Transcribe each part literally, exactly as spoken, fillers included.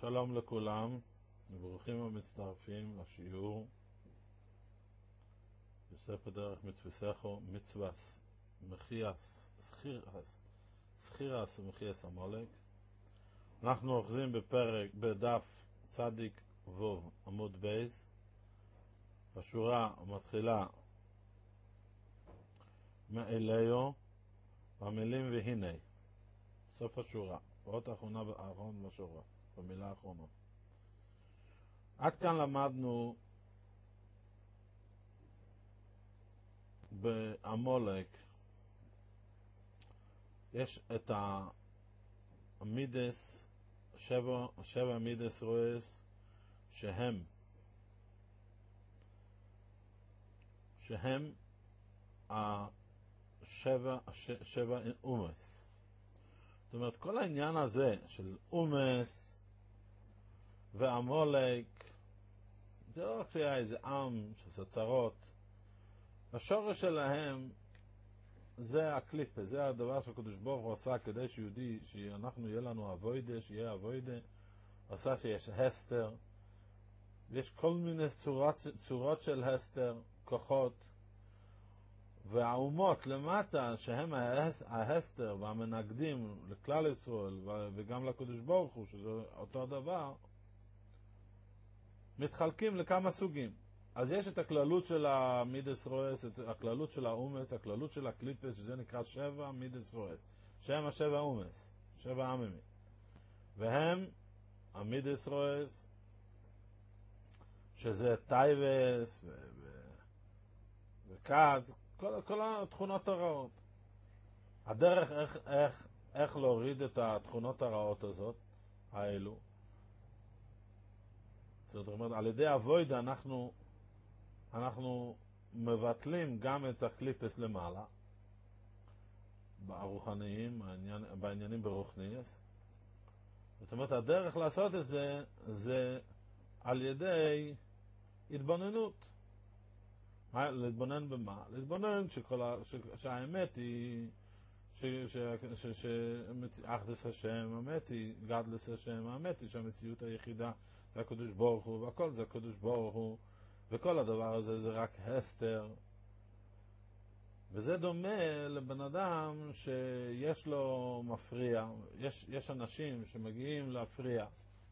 שלום לכולם, וברוכים המצטרפים לשיעור בספר דרך מצווסךו, מצווס, מחייס, סחירס, סחירס ומחייס המולק. אנחנו אוחזים בפרק, בדף צדיק ווב עמוד בייס, בשורה המתחילה מאליו, והמילים והנה, סוף השורה, באות האחרונה האחרון בשורה, במילה האחרונה. עד כאן למדנו בעמולק, יש את המידס, שבע, שבע מידס רויס, שהם, שהם השבע, שבע אומס. זאת אומרת, כל העניין הזה של אומס ועמולק, זה לא רק שהיה איזה עם שעשה צרות, השורש שלהם זה הקליפה, זה הדבר שהקדוש ברוך הוא עשה כדי שיהודי, שאנחנו יהיה לנו אבוידה, שיהיה אבוידה, עשה שיש הסתר, ויש כל מיני צורות, צורות של הסתר, כוחות, והאומות למטה, שהם ההסתר והמנגדים לכלל ישראל וגם לקדוש ברוך הוא, שזה אותו דבר, מתחלקים לכמה סוגים. אז יש את הכללות של המידס רועס, את הכללות של האומס, הכללות של הקליפס, שזה נקרא שבע מידס רועס, שהם השבע אומס, שבע עממי, והם המידס רועס, שזה טייבס ו... ו... וכז, כל, כל התכונות הרעות. הדרך איך, איך, איך להוריד את התכונות הרעות הזאת, האלו, זאת אומרת, על ידי הווידה אנחנו, אנחנו מבטלים גם את הקליפס למעלה, ברוחניים, בעניין, בעניינים ברוחניאס. זאת אומרת, הדרך לעשות את זה, זה על ידי התבוננות. להתבונן במה? להתבונן שכל ה... ש... שהאמת היא שאחדס השם, האמת היא גדלס השם, האמת היא שהמציאות היחידה זה הקדוש ברוך הוא, והכל זה הקדוש ברוך הוא, וכל הדבר הזה זה רק הסתר. וזה דומה לבן אדם שיש לו מפריע, יש, יש אנשים שמגיעים להפריע,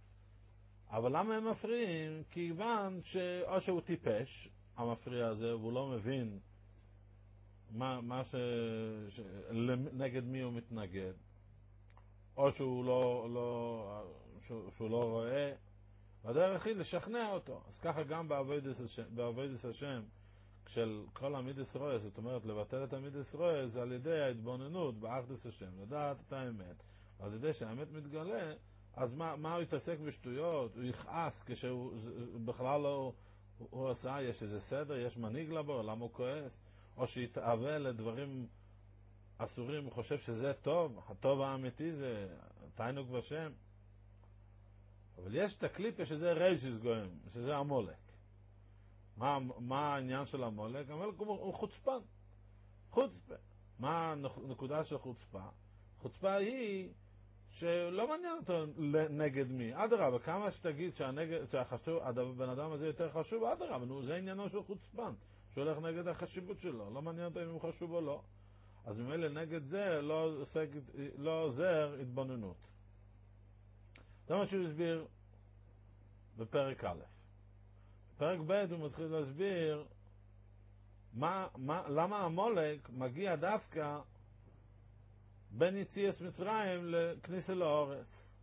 אבל למה הם מפריעים? כיוון שאו שהוא טיפש, המפריע הזה, והוא לא מבין מה, מה ש... ש... נגד מי הוא מתנגד, או שהוא לא, לא, שהוא, שהוא לא רואה, והדרך היא לשכנע אותו. אז ככה גם בעבודת השם, של כל המידס רואה, זאת אומרת, לבטל את המידס רואה, זה על ידי ההתבוננות באחדות השם, לדעת את האמת, ועל ידי שהאמת מתגלה, אז מה, מה הוא יתעסק בשטויות? הוא יכעס כשהוא בכלל לא... הוא עשה, יש איזה סדר, יש מנהיג לבור, למה הוא כועס? או שיתאווה לדברים אסורים, הוא חושב שזה טוב, הטוב האמיתי זה תיינוק בשם. אבל יש את הקליפה שזה ריישיס גויים, שזה המולק. מה, מה העניין של המולק? המולק הוא, הוא חוצפן. חוצפה. מה הנקודה של חוצפה? חוצפה היא שלא מעניין אותו נגד מי. אדרבה, כמה שתגיד שהנגד, שהחשוב, הבן אדם הזה יותר חשוב, אדרבה, נו, זה עניינו של חוצפן, שהולך נגד החשיבות שלו, לא מעניין אותו אם הוא חשוב או לא. אז ממילא נגד זה לא, לא עוזר התבוננות. זה מה שהוא הסביר בפרק א'. בפרק ב' הוא מתחיל להסביר מה, מה, למה המולק מגיע דווקא בין יציאת מצרים לכניסה לאורץ.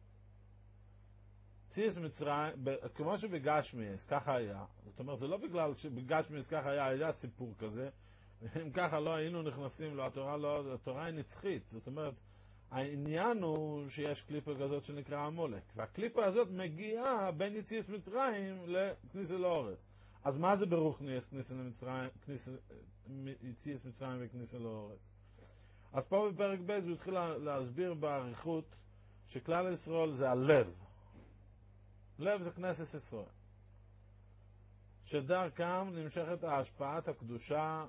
יציאת מצרים, כמו שבגשמיאס, ככה היה. זאת אומרת, זה לא בגלל שבגשמיאס ככה היה, היה סיפור כזה. אם ככה לא היינו נכנסים לו, התורה לא, התורה היא נצחית. זאת אומרת, העניין הוא שיש קליפה כזאת שנקרא המולק. והקליפה הזאת מגיעה בין יציאת מצרים לכניסה לאורץ. אז מה זה ברוחניאס, כניסה למצרים, כניסה, יציאת מצרים וכניסה לאורץ? אז פה בפרק ב' הוא התחיל להסביר בעריכות שכלל ישראל זה הלב. לב זה כנסת ישראל. שדרכם נמשכת ההשפעת הקדושה,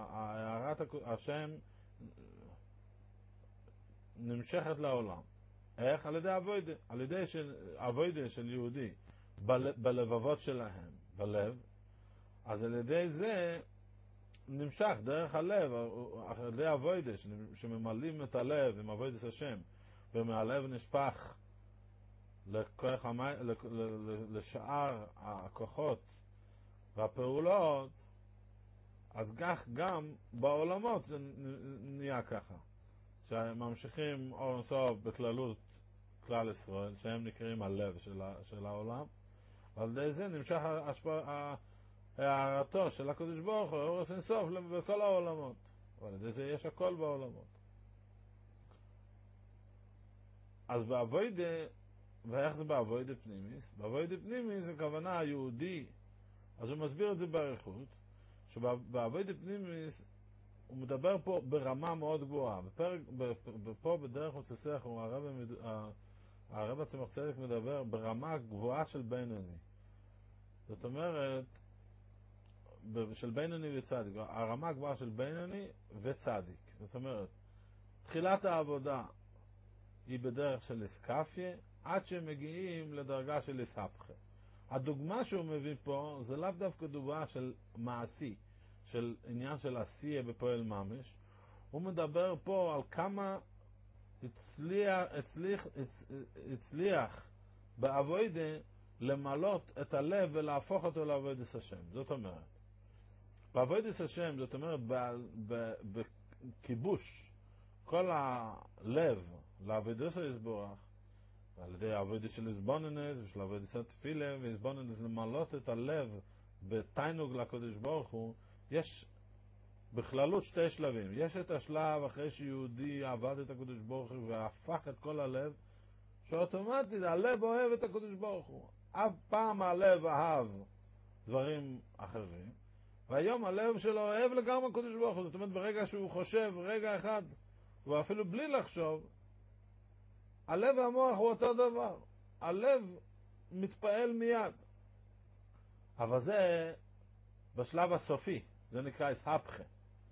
הערת השם נמשכת לעולם. איך? על ידי אבוידה, על ידי של, אבוידה של יהודי, בל, בלבבות שלהם, בלב, אז על ידי זה נמשך דרך הלב, על ידי אבוידה, שממלאים את הלב עם אבוידת השם, ומהלב נשפך לכוח המי, לשאר הכוחות והפעולות, אז כך גם בעולמות זה נהיה ככה. שממשיכים או סוף בכללות כלל ישראל, שהם נקראים הלב של, של העולם, ועל ידי זה נמשך הערתו של הקדוש ברוך הוא, אורס אינסוף בכל העולמות. ועל ידי זה יש הכל בעולמות. אז באבוידה, ואיך זה באבוידה פנימיס? באבוידה פנימיס זה כוונה היהודי, אז הוא מסביר את זה בעריכות, שבאבוידה פנימיס הוא מדבר פה ברמה מאוד גבוהה. בפרק, פה בדרך מוצסח הוא הרב, הרב הצמח צדק מדבר ברמה גבוהה של בינוני. זאת אומרת, של בינוני וצדיק. הרמה הגבוהה של בינוני וצדיק. זאת אומרת, תחילת העבודה היא בדרך של אסקפיה, עד שהם מגיעים לדרגה של אסהפכה. הדוגמה שהוא מביא פה זה לאו דווקא דוגמה של מעשי, של עניין של עשייה בפועל ממש. הוא מדבר פה על כמה הצליח, הצליח, הצליח באבוידה למלות את הלב ולהפוך אותו לאבוידת השם. זאת אומרת, באבוידת השם, זאת אומרת, בכיבוש כל הלב לאבוידת יסבורך, על ידי האבוידה של איזבוננס ושל האבוידה של תפילה ואיזבוננס, למלות את הלב בתיינוג לקדוש ברוך הוא. יש בכללות שתי שלבים. יש את השלב אחרי שיהודי עבד את הקדוש ברוך הוא והפך את כל הלב, שאוטומטית הלב אוהב את הקדוש ברוך הוא. אף פעם הלב אהב דברים אחרים, והיום הלב שלו אוהב לגמרי הקדוש ברוך הוא. זאת אומרת, ברגע שהוא חושב רגע אחד, ואפילו בלי לחשוב, הלב והמוח הוא אותו דבר. הלב מתפעל מיד. אבל זה בשלב הסופי, זה נקרא אסהפכה.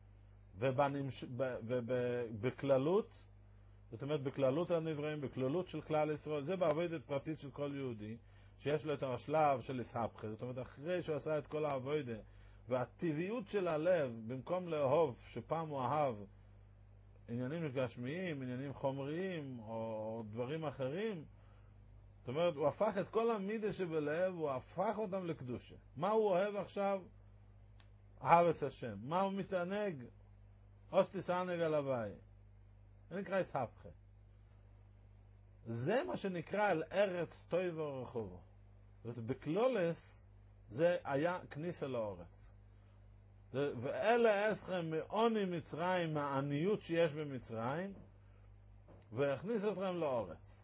ובכללות, זאת אומרת, בכללות הנבראים, בכללות של כלל ישראל, זה בעבודת פרטית של כל יהודי, שיש לו את השלב של אסהפכה. זאת אומרת, אחרי שהוא עשה את כל העבודה, והטבעיות של הלב, במקום לאהוב, שפעם הוא אהב עניינים גשמיים, עניינים חומריים, או דברים אחרים, זאת אומרת, הוא הפך את כל המידה שבלב, הוא הפך אותם לקדושה. מה הוא אוהב עכשיו? אהבת השם. מה הוא מתענג? אוסטיס ענג על הוואי. זה נקרא אסהפכה. זה מה שנקרא על ארץ טוב ורחובו. זאת אומרת, בקלולס זה היה כניסה לאורץ. ואלה אסכם מעוני מצרים, מהעניות שיש במצרים, והכניס אתכם לאורץ.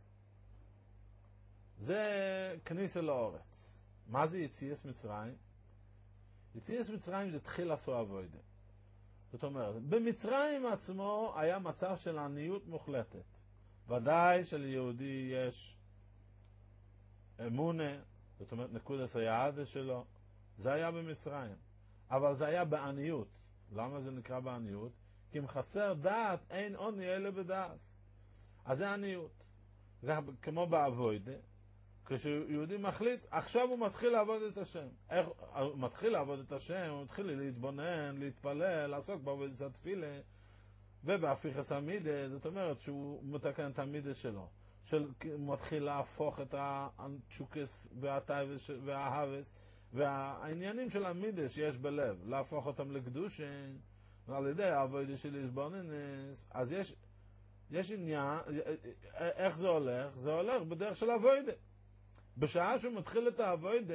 זה כניסה לאורץ. מה זה יציאת מצרים? יציאת מצרים זה תחיל עשו אבוידה. זאת אומרת, במצרים עצמו היה מצב של עניות מוחלטת. ודאי שליהודי יש אמונה, זאת אומרת נקודת היעד שלו, זה היה במצרים. אבל זה היה בעניות. למה זה נקרא בעניות? כי אם חסר דעת, אין עוני אלא בדעת. אז זה עניות. כמו באבוידה, כשיהודי מחליט, עכשיו הוא מתחיל לעבוד את השם. איך הוא מתחיל לעבוד את השם? הוא מתחיל להתבונן, להתפלל, לעסוק בעבודת התפילה, ובהפיכת המידה, זאת אומרת שהוא מתקן את המידה שלו. של, הוא מתחיל להפוך את הצ'וקס והטייבס והאהבס, והעניינים של המידה שיש בלב, להפוך אותם לקדושה, ועל ידי העבודה של איזבוננס. אז יש, יש עניין, איך זה הולך? זה הולך בדרך של העבודה. בשעה שהוא מתחיל את העבודה,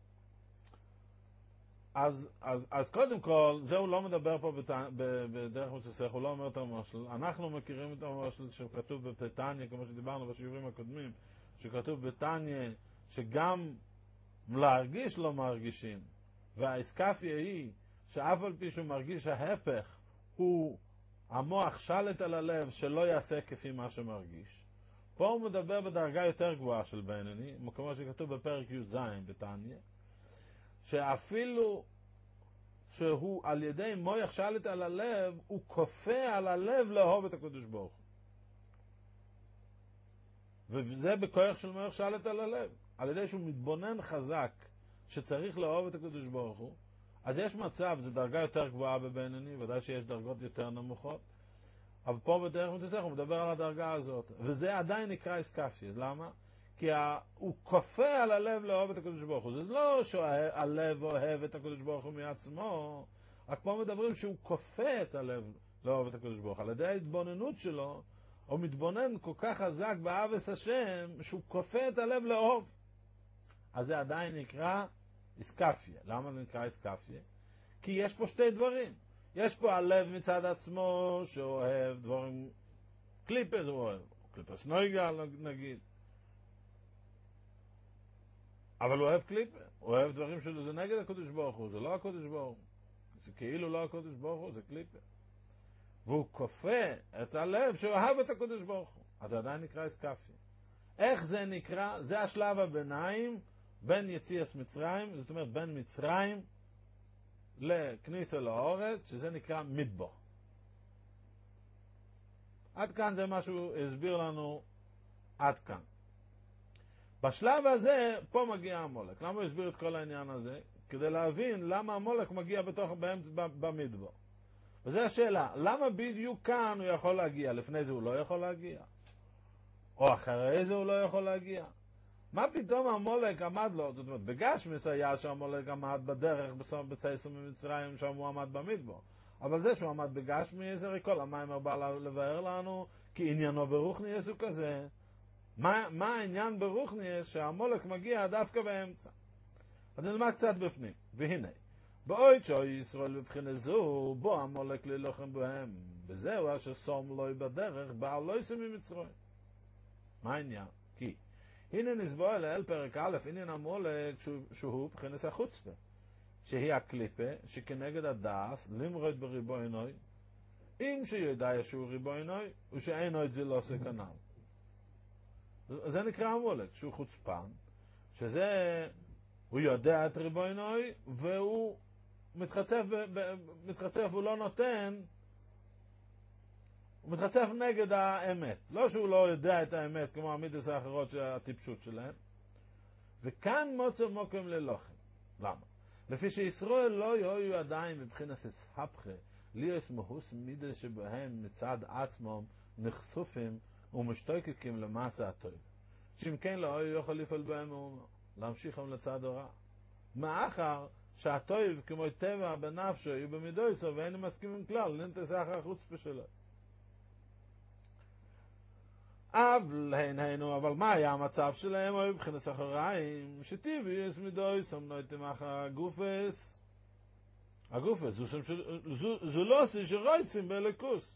אז, אז, אז קודם כל, זה הוא לא מדבר פה בת, בדרך מוצסך, הוא לא אומר את המשל. אנחנו מכירים את המשל שכתוב בפתניה, כמו שדיברנו בשיעורים הקודמים, שכתוב בתניה, שגם להרגיש לא מרגישים, והאסקפיה היא שאף על פי שהוא מרגיש ההפך, הוא המוח שלט על הלב שלא יעשה כפי מה שמרגיש. פה הוא מדבר בדרגה יותר גבוהה של בינוני, כמו שכתוב בפרק י"ז בתניה, שאפילו שהוא על ידי מוח שלט על הלב, הוא כופה על הלב לאהוב את הקדוש ברוך הוא. וזה בכוח של מוח שלט על הלב. על ידי שהוא מתבונן חזק שצריך לאהוב את הקדוש ברוך הוא, אז יש מצב, זו דרגה יותר גבוהה בבינוני, ודאי שיש דרגות יותר נמוכות, אבל פה בדרך מתוסך הוא מדבר על הדרגה הזאת, וזה עדיין נקרא איסקפיה. למה? כי הוא כופה על הלב לאהוב את הקדוש ברוך הוא. זה לא שהלב אוהב את הקדוש ברוך הוא מעצמו, רק פה מדברים שהוא כופה את הלב לאהוב את הקדוש ברוך הוא. על ידי ההתבוננות שלו, הוא מתבונן כל כך חזק באהבת השם, שהוא כופה את הלב לאהוב. אז זה עדיין נקרא איסקפיה. למה זה נקרא איסקפיה? כי יש פה שתי דברים. יש פה הלב מצד עצמו, שאוהב דברים, קליפס הוא אוהב, קליפס נויגה נגיד. אבל הוא אוהב קליפה, הוא אוהב דברים שלו, זה נגד הקדוש ברוך הוא, זה לא הקדוש ברוך הוא. זה כאילו לא הקדוש ברוך הוא, זה קליפה. והוא כופה את הלב שאוהב את הקדוש ברוך הוא. אז זה עדיין נקרא איסקפיה. איך זה נקרא? זה השלב הביניים בין יציאת מצרים, זאת אומרת בין מצרים לכניסה לאורץ, שזה נקרא מדבר. עד כאן זה משהו הסביר לנו עד כאן. בשלב הזה, פה מגיע המולק. למה הוא הסביר את כל העניין הזה? כדי להבין למה המולק מגיע בתוך במדבר. וזו השאלה, למה בדיוק כאן הוא יכול להגיע? לפני זה הוא לא יכול להגיע? או אחרי זה הוא לא יכול להגיע? מה פתאום המולק עמד לו? זאת אומרת, בגשמיס היה שהמולק עמד בדרך בצייסו ממצרים, שם הוא עמד במדבר. אבל זה שהוא עמד בגשמיס, הרי כל המים בא לבאר לנו, כי עניינו ברוחניאס הוא כזה. מה, מה העניין ברוחניאס שהמולק מגיע דווקא באמצע? אז נלמד קצת בפנים. והנה, בעוד שאוי ישראל בבחינה זו, בוא המולק ללוחם בהם. וזהו אשר שום לוי בדרך, בעל לא יסו ממצרים. מה העניין? כי הנה נסבור אל פרק א', עניין המולק שהוא, שהוא בחינס החוצפה, שהיא הקליפה שכנגד הדס למרוד בריבוינוי, אם שיודע שהוא ריבוינוי, ושאינו את זה לא עושה כנל. זה נקרא המולק, שהוא חוצפן, שזה, הוא יודע את ריבוינוי, והוא מתחצף, ב, ב, מתחצף, הוא לא נותן, הוא מתחצף נגד האמת. לא שהוא לא יודע את האמת, כמו המידס האחרות של הטיפשות שלהם. וכאן מוצא מוקם ללוחם. למה? לפי שישראל לא יהיו עדיין מבחינת הסהפכה, ליאס מהוס מידס שבהם מצד עצמם נחשופים ומשתוקקים למעשה הטוב. שאם כן לא יוכל לפעול בהם הוא להמשיך הם לצד הרע. מאחר שהטוב כמו טבע בנפשו יהיו במידויסו ואין מסכימים כלל, לנטס אחר החוצפה שלו. אבל הן היינו, אבל מה היה המצב שלהם? היו מבחינת אחריים, שטיבי יש מידויסו, נויתם אחר הגופס. הגופס, זו, זו, זו לא עושה שרויצים בלכוס.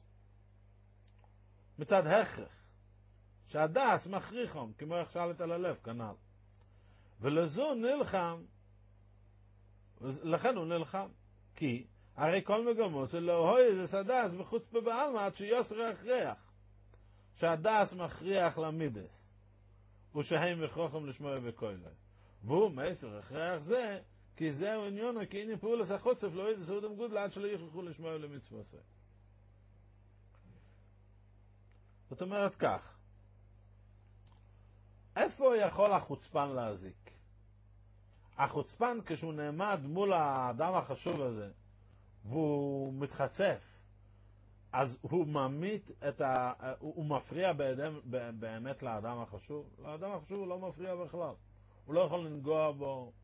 מצד הכרח. שהדס מכריחם, כמו איך שאלת על הלב, כנל. ולזו נלחם, לכן הוא נלחם. כי, הרי כל מגמו, זה לא הוי זה סדס בחוץ בבעלמה, עד שיוסר הכריח. שהדס מכריח למידס. ושהם מכרוחם לשמוע בקוילו. והוא מייסר הכריח זה, כי זהו עניונו, כי הנה פעולס החוצף, לא איזה סעודם גודלה, עד שלא יכרחו לשמוע למצווה. זאת אומרת כך, איפה יכול החוצפן להזיק? החוצפן כשהוא נעמד מול האדם החשוב הזה, והוא מתחצף, אז הוא ממית את ה... הוא, הוא מפריע באדם, באמת לאדם החשוב. לאדם החשוב הוא לא מפריע בכלל. הוא לא יכול לנגוע בו.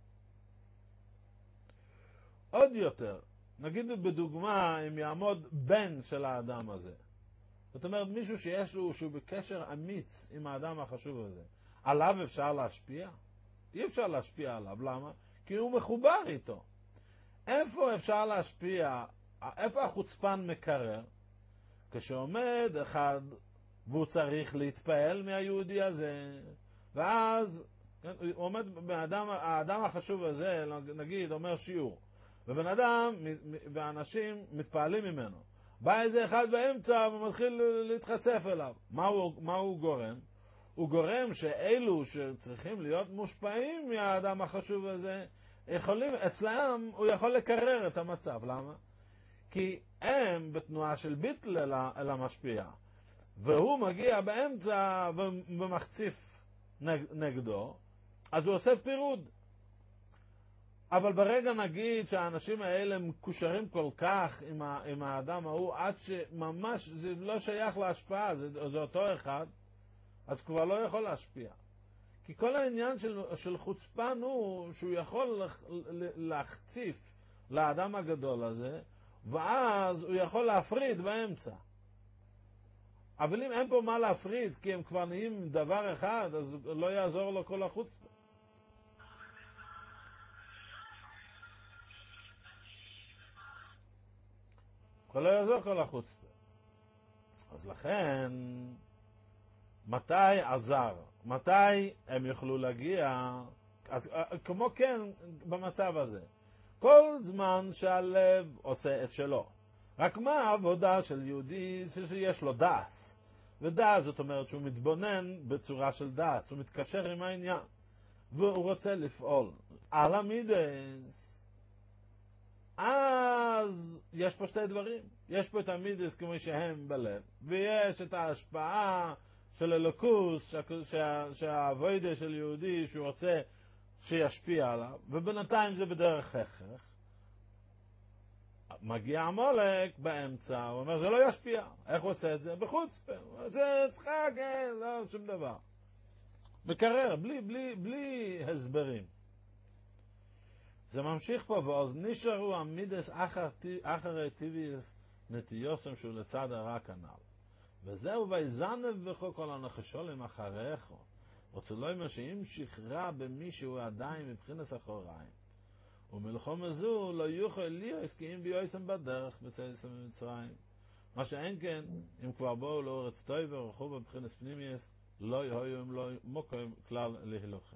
עוד יותר, נגיד בדוגמה, אם יעמוד בן של האדם הזה. זאת אומרת, מישהו שיש לו, שהוא בקשר אמיץ עם האדם החשוב הזה. עליו אפשר להשפיע? אי אפשר להשפיע עליו. למה? כי הוא מחובר איתו. איפה אפשר להשפיע? איפה החוצפן מקרר? כשעומד אחד, והוא צריך להתפעל מהיהודי הזה, ואז, כן, הוא עומד באדם, האדם החשוב הזה, נגיד, אומר שיעור, ובן אדם, ואנשים מתפעלים ממנו. בא איזה אחד באמצע ומתחיל להתחצף אליו. מה הוא, מה הוא גורם? הוא גורם שאלו שצריכים להיות מושפעים מהאדם החשוב הזה, יכולים, אצלם הוא יכול לקרר את המצב. למה? כי הם בתנועה של ביטל אל המשפיע. והוא מגיע באמצע ומחציף נגדו, אז הוא עושה פירוד. אבל ברגע נגיד שהאנשים האלה מקושרים כל כך עם, ה, עם האדם ההוא, עד שממש זה לא שייך להשפעה, זה, זה אותו אחד, אז כבר לא יכול להשפיע. כי כל העניין של, של חוצפן הוא שהוא יכול להחציף לאדם הגדול הזה, ואז הוא יכול להפריד באמצע. אבל אם אין פה מה להפריד, כי הם כבר נהיים דבר אחד, אז לא יעזור לו כל החוצפה. כבר לא יעזור כל החוצפה. אז לכן, מתי עזר? מתי הם יוכלו להגיע? אז כמו כן, במצב הזה. כל זמן שהלב עושה את שלו. רק מה העבודה של יהודי שיש לו דאס? ודאס זאת אומרת שהוא מתבונן בצורה של דאס, הוא מתקשר עם העניין, והוא רוצה לפעול על המידס. אז יש פה שתי דברים. יש פה את המידס כמו שהם בלב, ויש את ההשפעה של אלוקוס, שהעבודה של יהודי שהוא רוצה שישפיע עליו, ובינתיים זה בדרך הכרח. מגיע עמלק באמצע, הוא אומר זה לא ישפיע. איך הוא עושה את זה? בחוצפה. זה צחק, לא שום דבר. מקרר, בלי, בלי, בלי הסברים. זה ממשיך פה, ואז נשארו המידס אחר, אחרי טיביוס נטיוסם שהוא לצד הרע כנל. וזהו ויזנב בכו כל הנחשולים אחריך. רוצה לא אומר שאם שחררה במישהו עדיין מבחינת אחוריים, ומלחום הזו לא יוכל ליאס כי אם ביועסם בדרך בצייסם במצרים. מה שאין כן, אם כבר באו לאורץ טוב ורחו בבחינס פנימייס, לא יהיו אם לא מוקם כלל להילוכם.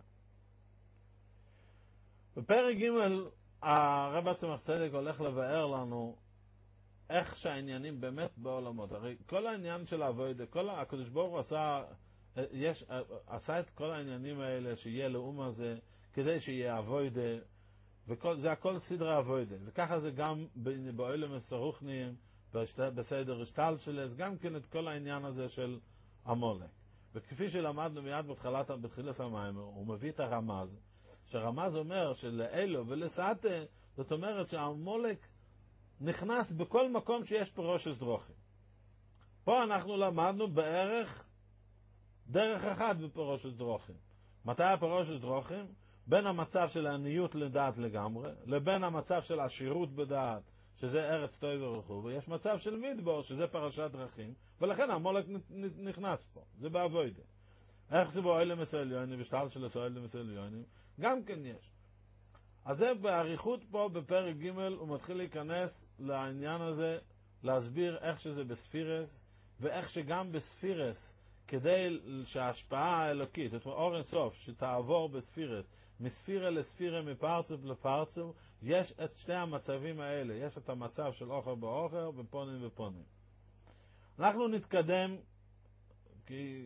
בפרק ג' הרב הצמח צדק הולך לבאר לנו איך שהעניינים באמת בעולמות. הרי כל העניין של העבודה, כל הקדוש ברוך הוא עשה, יש, עשה את כל העניינים האלה שיהיה לאום הזה, כדי שיהיה עבודה, וזה הכל סדרה עבודה. וככה זה גם באוילם הסרוכניים, בסדר השתל שלס, גם כן את כל העניין הזה של עמלק. וכפי שלמדנו מיד בתחילת, בתחילת המיימר, הוא מביא את הרמז, שהרמז אומר שלאלו ולסעתה, זאת אומרת שהעמלק נכנס בכל מקום שיש פירוש דרוכים. פה אנחנו למדנו בערך דרך אחת בפירוש דרוכים. מתי הפירוש דרוכים? בין המצב של העניות לדעת לגמרי, לבין המצב של עשירות בדעת, שזה ארץ טוב ורחוב, ויש מצב של מדבור, שזה פרשת דרכים, ולכן העמלק נכנס פה, זה בעבודה. איך זה באוילם הסעליונים, בשטל של הסעליונים הסעליונים, גם כן יש. אז זה בעריכות פה בפרק ג' הוא מתחיל להיכנס לעניין הזה, להסביר איך שזה בספירס, ואיך שגם בספירס, כדי שההשפעה האלוקית, את אור אינסוף, שתעבור בספירס, מספירה לספירה, מפרצוף לפרצוף, יש את שתי המצבים האלה. יש את המצב של אוכל באוכל, ופונים ופונים. אנחנו נתקדם, כי...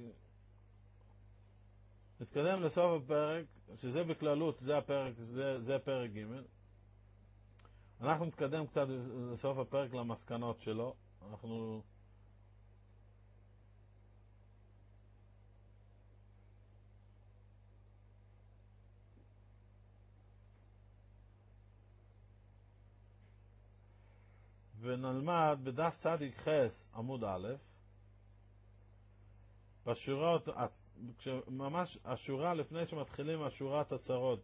נתקדם לסוף הפרק, שזה בכללות, זה הפרק, זה, זה פרק ג'. אנחנו נתקדם קצת לסוף הפרק למסקנות שלו. אנחנו... ונלמד בדף צדיק חס עמוד א', בשורות, ממש השורה לפני שמתחילים השורת הצרות,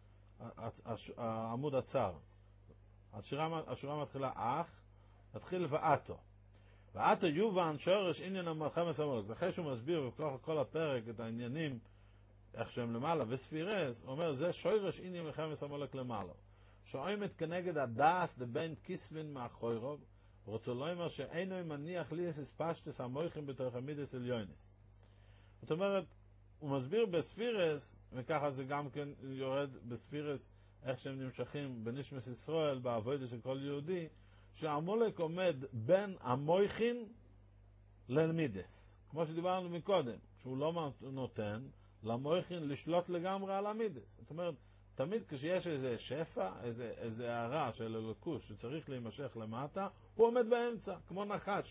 העמוד הצר. השורה, השורה מתחילה אך, מתחיל ואתו. ואתו יובן שורש עניין המלחמת המולק. אחרי שהוא מסביר בכוח כל הפרק את העניינים, איך שהם למעלה, בספירס, הוא אומר, זה שורש עניין מלחמת המולק למעלה. שעומת כנגד הדס דבין כיסבין מאחוריו, ורוצו לא אומר שאינו מניח לי אס פשטס המויכים בתוך המידס עליונס. זאת אומרת, הוא מסביר בספירס, וככה זה גם כן יורד בספירס, איך שהם נמשכים בנשמס ישראל, בעבודה של כל יהודי, שהעמלק עומד בין המויכין למידס. כמו שדיברנו מקודם, שהוא לא נותן למויכין לשלוט לגמרי על המידס. זאת אומרת, תמיד כשיש איזה שפע, איזה, איזה הערה של אלוקוס שצריך להימשך למטה, הוא עומד באמצע, כמו נחש,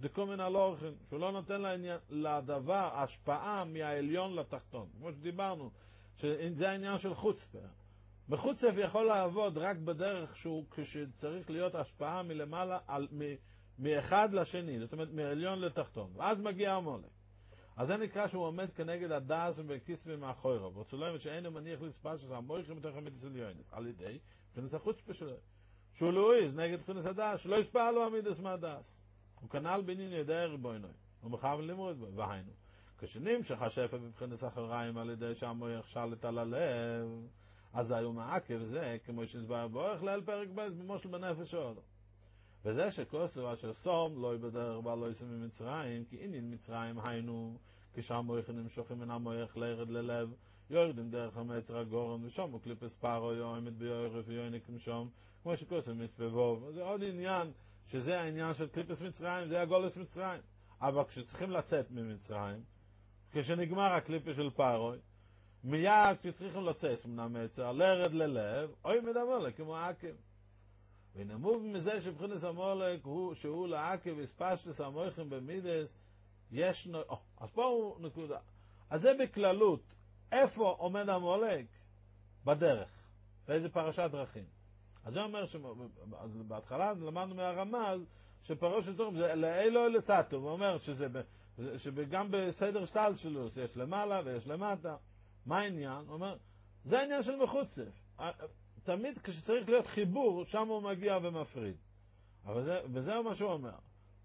דקו מן הלורחים, שהוא לא נותן לעניין, לדבר השפעה מהעליון לתחתון. כמו שדיברנו, שזה העניין של חוצפה. בחוצף יכול לעבוד רק בדרך שהוא, כשצריך להיות השפעה מלמעלה, על, מ, מאחד לשני, זאת אומרת, מעליון לתחתון. ואז מגיע המולק. אז זה נקרא שהוא עומד כנגד הדס ובכיסבי מאחוריו. וצולמת שאינו מניח לספר שזה המויכים בתוך המידס עליונס. על ידי בחינת החוצפה שלו. שהוא לואיז נגד בחינת הדס, שלא ישפע לו המידס מהדס. הוא כנל בעניין ידי ריבוינוי. הוא מכוון לימוד בו. והיינו. כשנמשך השפע בבחינת אחריים על ידי שהמויך שלט על הלב, אז היו מעקב זה, כמו שהסבר באורך ליל פרק בייס במושל בנפש עוד. וזה שכוסו אשר סום לא יבדרך בה לא יסם ממצרים, כי עניין מצרים היינו, כשהמויכים נמשכים מן המויך לירד ללב, יורדים דרך המצר הגורן, ושום הוא קליפס פארו יועמת ביורף ויוענק משום, כמו שכוסו מצבבוב. זה עוד עניין, שזה העניין של קליפס מצרים, זה הגולס מצרים. אבל כשצריכים לצאת ממצרים, כשנגמר הקליפס של פארו, מיד כשצריכים לצאת מן המצר, לרד ללב, אוי מדמולק כמו עקב. ונמוב מזה שבחינס המולק הוא שהוא לעקב הספשטס המויכים במידס, יש נו... Oh, אז פה הוא נקודה. אז זה בכללות. איפה עומד המולק? בדרך. באיזה פרשת דרכים. אז זה אומר שבהתחלה למדנו מהרמז שפרשת דרכים זה לאלו לסטו. הוא אומר שזה שגם בסדר שטל שלו יש למעלה ויש למטה. מה העניין? הוא אומר, זה העניין של מחוצף. תמיד כשצריך להיות חיבור, שם הוא מגיע ומפריד. אבל זה, וזה מה שהוא אומר.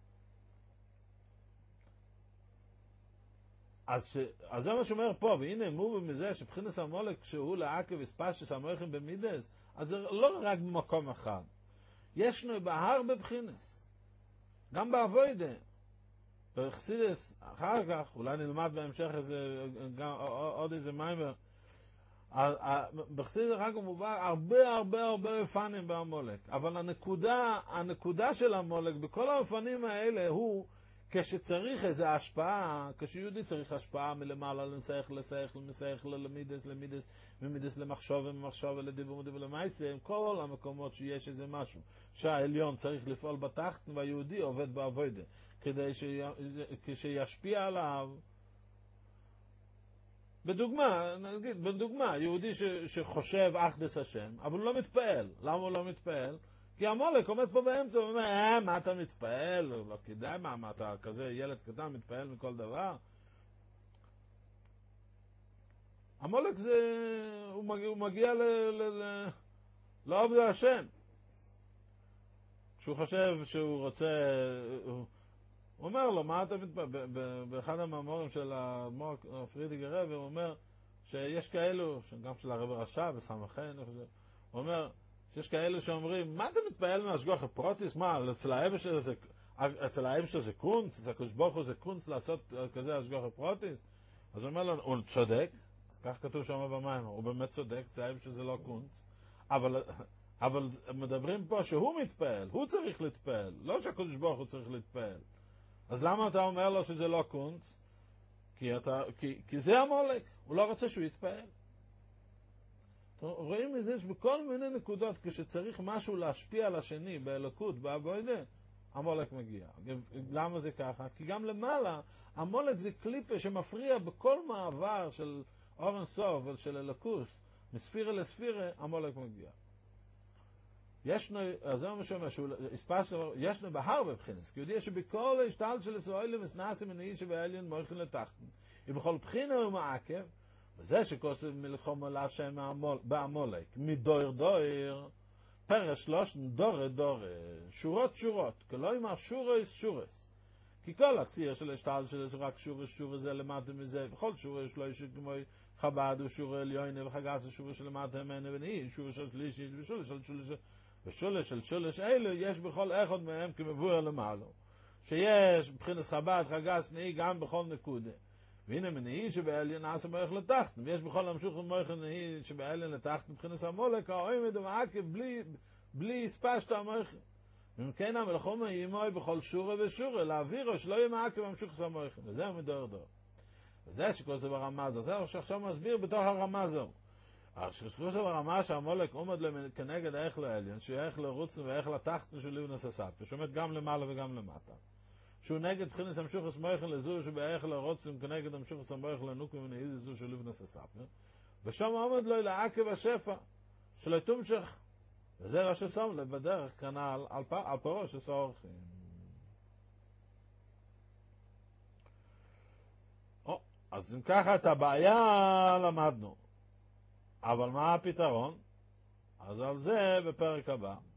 אז, ש, אז זה מה שהוא אומר פה, והנה מובן מזה שבחינס המולק שהוא לעקב הספשטס המויכים במידס, אז זה לא רק במקום אחד. ישנו בהר בבחינס. גם בעבודה. בחסידס, אחר כך, אולי נלמד בהמשך איזה, גם, עוד איזה מיימר, בחסידס רק הוא מובא הרבה הרבה הרבה אופנים בהמולק. אבל הנקודה, הנקודה של המולק בכל האופנים האלה הוא כשצריך איזו השפעה, כשיהודי צריך השפעה מלמעלה לנסייך, לסייך, למסייך, למידס, למידס, ממידס למחשוב וממחשוב ולדיבור ודיבור למעשה, כל המקומות שיש איזה משהו שהעליון צריך לפעול בתחת והיהודי עובד בעבודה כדי שישפיע עליו. בדוגמה, נגיד, בדוגמה, יהודי ש, שחושב אחדס השם, אבל הוא לא מתפעל. למה הוא לא מתפעל? כי המולק עומד פה באמצע, הוא אומר, אה, מה אתה מתפעל? לא כדאי, מה, מה אתה כזה ילד קטן מתפעל מכל דבר? המולק זה, הוא מגיע, הוא מגיע ל, ל, ל, לעובד השם. כשהוא חושב שהוא רוצה, הוא, הוא אומר לו, מה אתה מתפעל? באחד המאמרים של האדמו"ר פרידיגר רב, הוא אומר שיש כאלו, גם של הרב רש"ב, בסמכן, הוא אומר, שיש כאלה שאומרים, מה אתה מתפעל מהשגוח הפרוטיס? מה, אצל האבא שלו זה, אצל האבא שלו זה קונץ? אצל הקדוש ברוך הוא זה קונץ לעשות כזה השגוח הפרוטיס? אז הוא אומר לו, הוא צודק, אז כך כתוב שם במים, הוא באמת צודק, זה האבא שזה לא קונץ, אבל, אבל מדברים פה שהוא מתפעל, הוא צריך להתפעל, לא שהקדוש ברוך הוא צריך להתפעל. אז למה אתה אומר לו שזה לא קונץ? כי, אתה, כי, כי זה המולק, הוא לא רוצה שהוא יתפעל. רואים מזה שבכל מיני נקודות כשצריך משהו להשפיע על השני באלוקות, בעבודה, המולק מגיע. למה זה ככה? כי גם למעלה המולק זה קליפה שמפריע בכל מעבר של אור אינסוף ושל אלוקות, מספירה לספירה המולק מגיע. ישנו, אז זה מה שאומר, ישנו בהר בבחינס, כי יודיע שבכל השתל של ישראל מסנאסים מנהי שבאליין מויכים לתחתן, ובכל בחינה הוא מעקב, וזה שכוסף מלחום על השם בעמולק, מדויר דויר, פרש שלושן דורה דורה, שורות שורות, כלא יאמר שורס שורס, כי כל הציר של השתל של זה רק שורס שורס זה למטה מזה, וכל שורס לא יש כמו חב"ד ושורס עליונה וחגס ושורס שלמטה ממנו ונהי, שורס של שלישית ושורס של שורס ושולש של שולש אלו יש בכל אחד מהם כמבואר למעלה, שיש בבחינת חב"ד חגס נהי גם בכל נקודה. והנה מנהי שבאליין נעשה מויך לתחתן, ויש בכל המשוך מויך נהי שבאליין לתחתן מבחינת המולק העומד ומעקב בלי בלי ספשת המויך. ומכן המלחום ימוי בכל שורה ושורה להעבירו שלא יהיה מעקב המשוך המויך, וזה הוא מדור דור. וזה שכל זה ברמז, זה שעכשיו מסביר בתוך הרמז זהו. כשכל זה ברמז שהמולק עומד כנגד איך לאליין, שאיך לרוץ ואיך לתחתן של ליבנס הסף, שעומד גם למעלה וגם למטה. שהוא נגד בחינס המשוחס מויכל לזו שבערך לרוצים כנגד המשוחס המויכל לנוקים ונעיד זו של לבנס הספר, ושם עומד לו לעקב השפע שלא תומשך, וזה ראשי שם לב בדרך כנ"ל על, על פרו של סורכים. או, אז אם ככה את הבעיה למדנו, אבל מה הפתרון? אז על זה בפרק הבא.